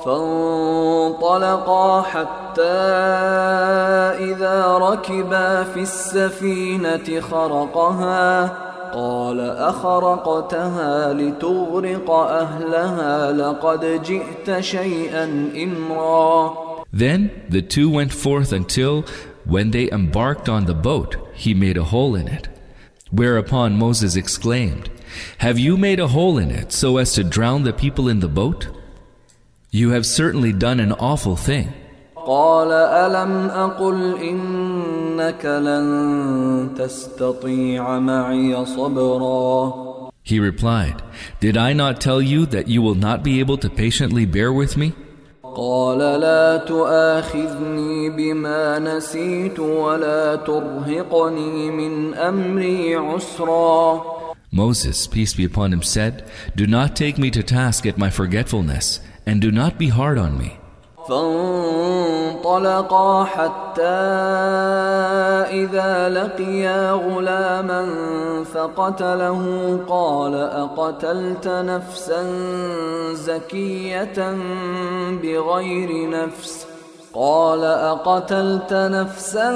فانطلقا حتى إذا ركبا في السفينة خرقها قال أخرقتها لتغرق أهلها لقد جئت شيئا إمرا. Then the two went forth until, when they embarked on the boat, he made a hole in it. Whereupon Moses exclaimed, "Have you made a hole in it so as to drown the people in the boat? You have certainly done an awful thing." قال ألم أقل إنك لن تستطيع معي صبرا. He replied, "Did I not tell you that you will not be able to patiently bear with me?" قال لا تؤاخذني بما نسيت ولا ترهقني من أمري عسرا. Moses, peace be upon him, said, "Do not take me to task at my forgetfulness, and do not be hard on me." فانطلقا حتى إذا لقيا غلاما فقتله قال أقتلت نفسا زكية بغير نفس قال أقتلت نفسا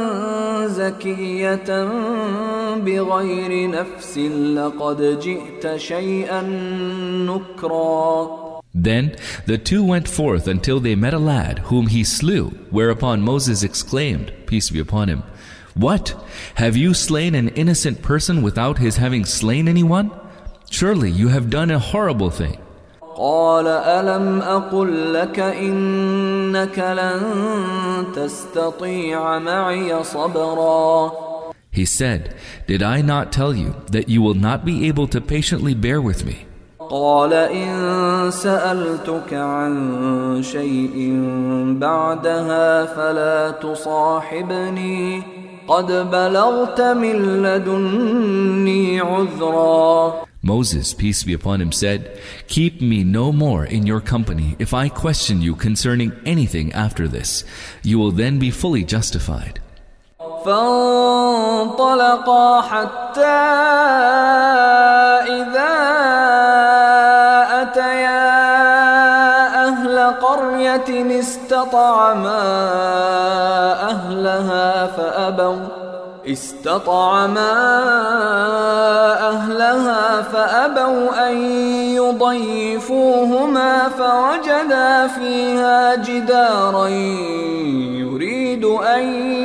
زكية بغير نفس لقد جئت شيئا نكرا. Then the two went forth until they met a lad whom he slew, whereupon Moses exclaimed, peace be upon him, "What? Have you slain an innocent person without his having slain anyone? Surely you have done a horrible thing." قال ألم أقل لك إنك لن تستطيع معي صبرا. He said, "Did I not tell you that you will not be able to patiently bear with me?" قال إن سألتك عن شيء بعدها فلا تصاحبني قد بلغت من لدني عذرا. Moses, peace be upon him, said, "Keep me no more in your company if I question you concerning anything after this. You will then be fully justified." فانطلقا حتى إذا أتيا أهل قرية استطعما أهلها فأبوا أن يضيفوهما فوجدا فيها جدارا يريد أن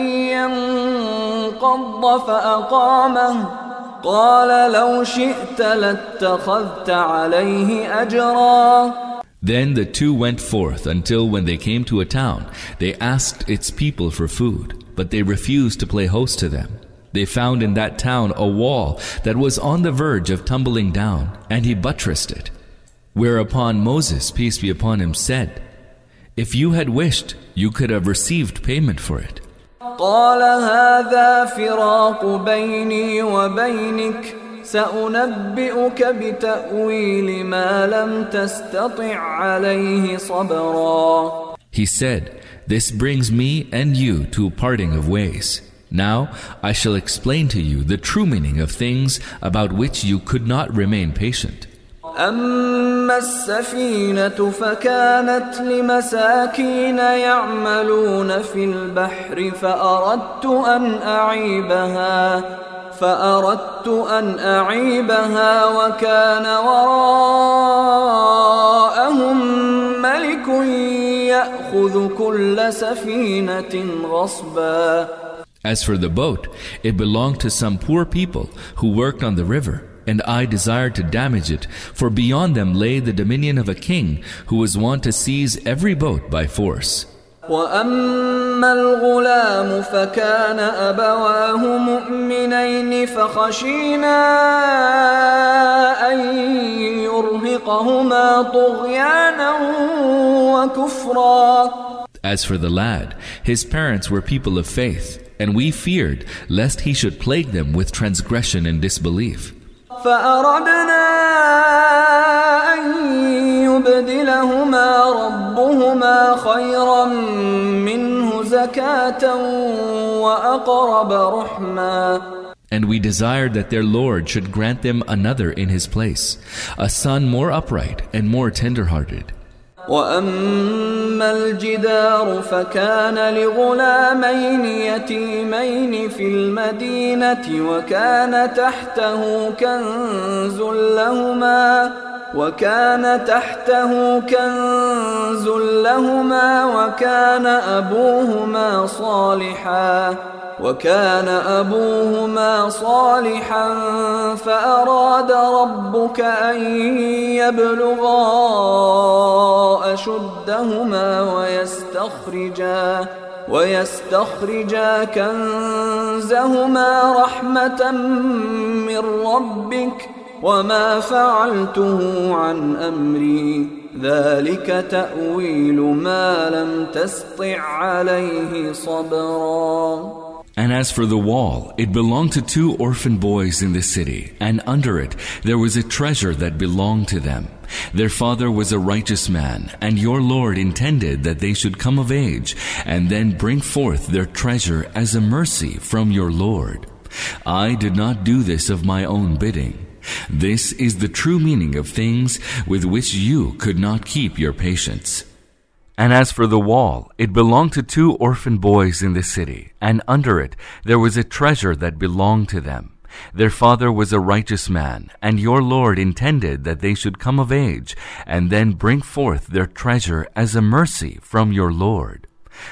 ينقض فأقامه قال لو شئت لاتخذت عليه أجرا. Then the two went forth until when they came to a town, they asked its people for food, but they refused to play host to them. They found in that town a wall that was on the verge of tumbling down, and he buttressed it. Whereupon Moses, peace be upon him, said, "If you had wished, you could have received payment for it." قال هذا فراق بيني وبينك سأنبئك بتأويل ما لم تستطع عليه صبرا. He said, "This brings me and you to a parting of ways. Now I shall explain to you the true meaning of things about which you could not remain patient." أما السفينة فكانت لمساكين يعملون في البحر فأردت أن أعيبها وكان وراءهم ملك يأخذ كل سفينة غصبا. As for the boat, it belonged to some poor people who worked on the river, and I desired to damage it, for beyond them lay the dominion of a king who was wont to seize every boat by force. وأما الغلام فكان أبواه مؤمنين فخشينا أن يرهقهما طغيانا وكفرا. As for the lad, his parents were people of faith, and we feared lest he should plague them with transgression and disbelief. فأردنا أن يبدلهما ربهما خيرا منه زكاة وأقرب رحما. And we desired that their Lord should grant them another in his place, a son more upright and more tender-hearted. وأما الجدار فكان لغلامين يتيمين في المدينة وكان تحته كنز لهما وكان أبوهما صالحا فأراد ربك أن يبلغا أشدهما ويستخرجا كنزهما رحمة من ربك وما فعلته عن أمري ذلك تأويل ما لم تسطع عليه صبرا. And as for the wall, it belonged to 2 orphan boys in the city, and under it there was a treasure that belonged to them. Their father was a righteous man, and your Lord intended that they should come of age, and then bring forth their treasure as a mercy from your Lord. I did not do this of my own bidding. This is the true meaning of things with which you could not keep your patience. And as for the wall, it belonged to 2 orphan boys in the city, and under it there was a treasure that belonged to them. Their father was a righteous man, and your Lord intended that they should come of age, and then bring forth their treasure as a mercy from your Lord.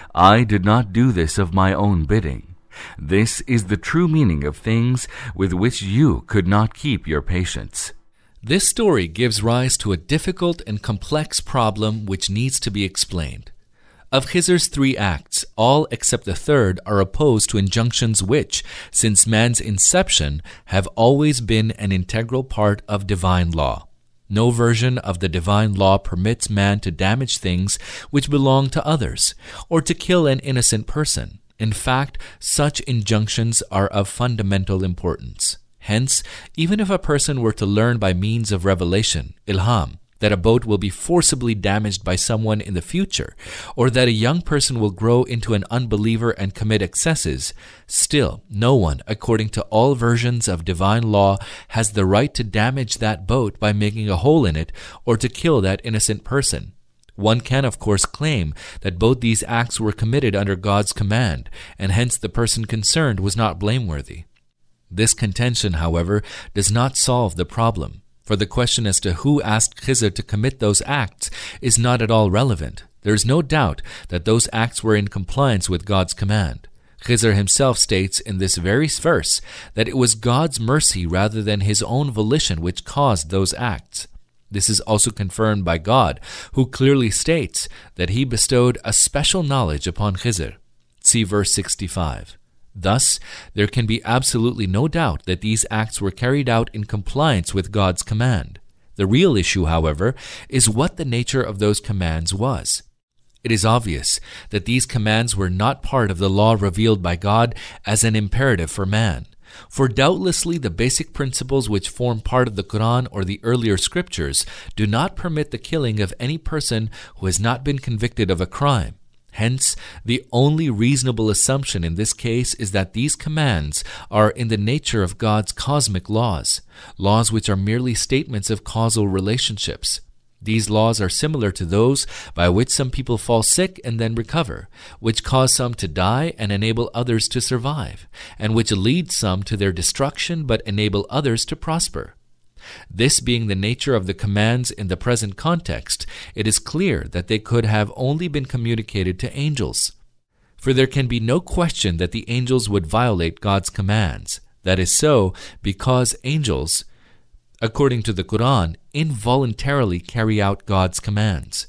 I did not do this of my own bidding. This is the true meaning of things with which you could not keep your patience. This story gives rise to a difficult and complex problem which needs to be explained. Of Khizr's 3 acts, all except the third are opposed to injunctions which, since man's inception, have always been an integral part of divine law. No version of the divine law permits man to damage things which belong to others, or to kill an innocent person. In fact, such injunctions are of fundamental importance. Hence, even if a person were to learn by means of revelation, ilham, that a boat will be forcibly damaged by someone in the future, or that a young person will grow into an unbeliever and commit excesses, still no one, according to all versions of divine law, has the right to damage that boat by making a hole in it or to kill that innocent person. One can, of course, claim that both these acts were committed under God's command, and hence the person concerned was not blameworthy. This contention, however, does not solve the problem, for the question as to who asked Khizr to commit those acts is not at all relevant. There is no doubt that those acts were in compliance with God's command. Khizr himself states in this very verse that it was God's mercy rather than his own volition which caused those acts. This is also confirmed by God, who clearly states that he bestowed a special knowledge upon Khizr. See verse 65. Thus, there can be absolutely no doubt that these acts were carried out in compliance with God's command. The real issue, however, is what the nature of those commands was. It is obvious that these commands were not part of the law revealed by God as an imperative for man. For doubtlessly the basic principles which form part of the Quran or the earlier scriptures do not permit the killing of any person who has not been convicted of a crime. Hence, the only reasonable assumption in this case is that these commands are in the nature of God's cosmic laws, laws which are merely statements of causal relationships. These laws are similar to those by which some people fall sick and then recover, which cause some to die and enable others to survive, and which lead some to their destruction but enable others to prosper. This being the nature of the commands in the present context, it is clear that they could have only been communicated to angels. For there can be no question that the angels would violate God's commands. That is so because angels, according to the Quran, involuntarily carry out God's commands.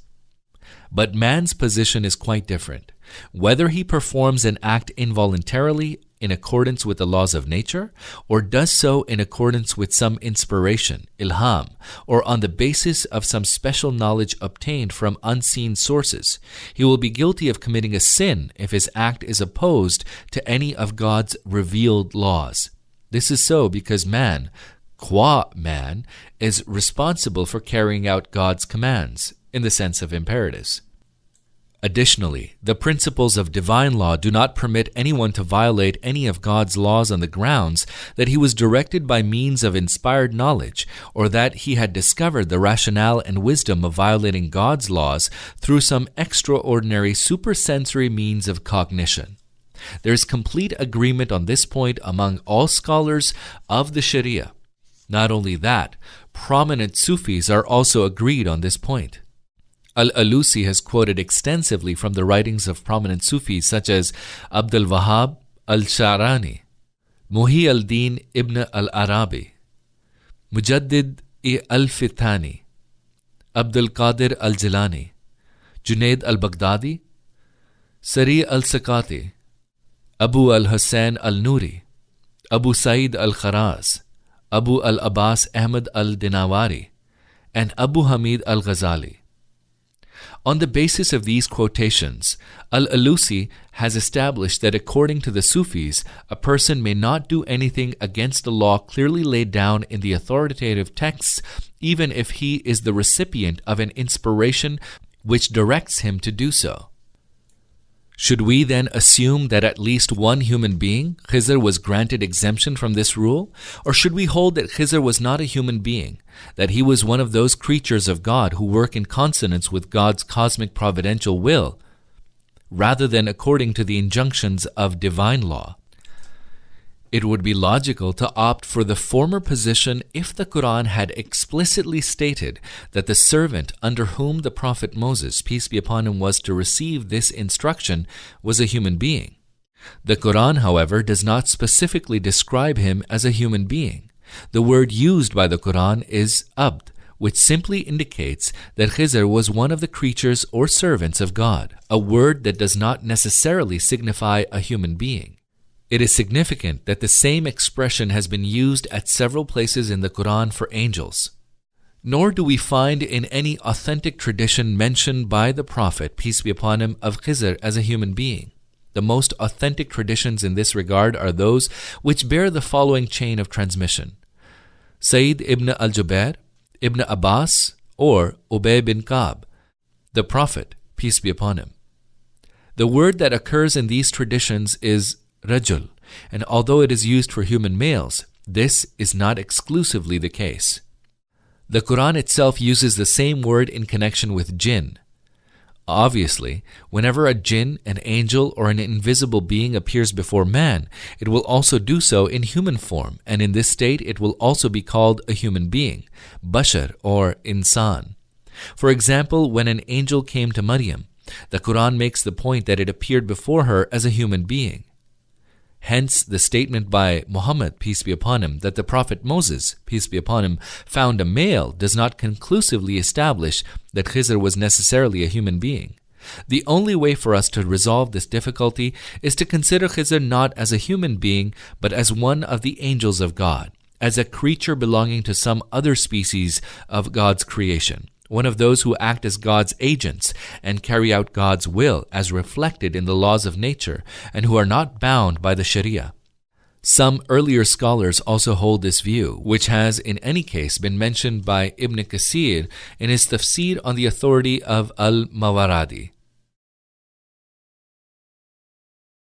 But man's position is quite different. Whether he performs an act involuntarily in accordance with the laws of nature, or does so in accordance with some inspiration, ilham, or on the basis of some special knowledge obtained from unseen sources, he will be guilty of committing a sin if his act is opposed to any of God's revealed laws. This is so because man, qua man, is responsible for carrying out God's commands, in the sense of imperatives. Additionally, the principles of divine law do not permit anyone to violate any of God's laws on the grounds that he was directed by means of inspired knowledge, or that he had discovered the rationale and wisdom of violating God's laws through some extraordinary supersensory means of cognition. There is complete agreement on this point among all scholars of the Sharia. Not only that, prominent Sufis are also agreed on this point. Al-Alusi has quoted extensively from the writings of prominent Sufis such as Abdul Wahhab al-Sha'rani, Muhi al-Din ibn al-Arabi, Mujaddid al-Fithani, Abdul Qadir al-Jilani, Junaid al-Baghdadi, Sari al-Sakati, Abu al-Hussein al-Nuri, Abu Sa'id al-Kharaz, Abu al-Abbas Ahmad al-Dinawari, and Abu Hamid al-Ghazali. On the basis of these quotations, Al-Alusi has established that according to the Sufis, a person may not do anything against the law clearly laid down in the authoritative texts, even if he is the recipient of an inspiration which directs him to do so. Should we then assume that at least one human being, Khizr, was granted exemption from this rule? Or should we hold that Khizr was not a human being, that he was one of those creatures of God who work in consonance with God's cosmic providential will, rather than according to the injunctions of divine law? It would be logical to opt for the former position if the Quran had explicitly stated that the servant under whom the Prophet Moses, peace be upon him, was to receive this instruction was a human being. The Quran, however, does not specifically describe him as a human being. The word used by the Quran is abd, which simply indicates that Khizr was one of the creatures or servants of God, a word that does not necessarily signify a human being. It is significant that the same expression has been used at several places in the Quran for angels. Nor do we find in any authentic tradition mention by the Prophet, peace be upon him, of Khizr as a human being. The most authentic traditions in this regard are those which bear the following chain of transmission: Sayyid ibn al-Jubair, Ibn Abbas, or Ubay bin Ka'b, the Prophet, peace be upon him. The word that occurs in these traditions is rajul, and although it is used for human males, this is not exclusively the case. The Quran itself uses the same word in connection with jinn. Obviously, whenever a jinn, an angel, or an invisible being appears before man, it will also do so in human form, and in this state it will also be called a human being, bashar or insan. For example, when an angel came to Maryam, the Quran makes the point that it appeared before her as a human being. Hence, the statement by Muhammad, peace be upon him, that the Prophet Moses, peace be upon him, found a male does not conclusively establish that Khizr was necessarily a human being. The only way for us to resolve this difficulty is to consider Khizr not as a human being, but as one of the angels of God, as a creature belonging to some other species of God's creation, one of those who act as God's agents and carry out God's will as reflected in the laws of nature, and who are not bound by the Sharia. Some earlier scholars also hold this view, which has in any case been mentioned by Ibn Kathir in his tafsir on the authority of Al-Mawardi.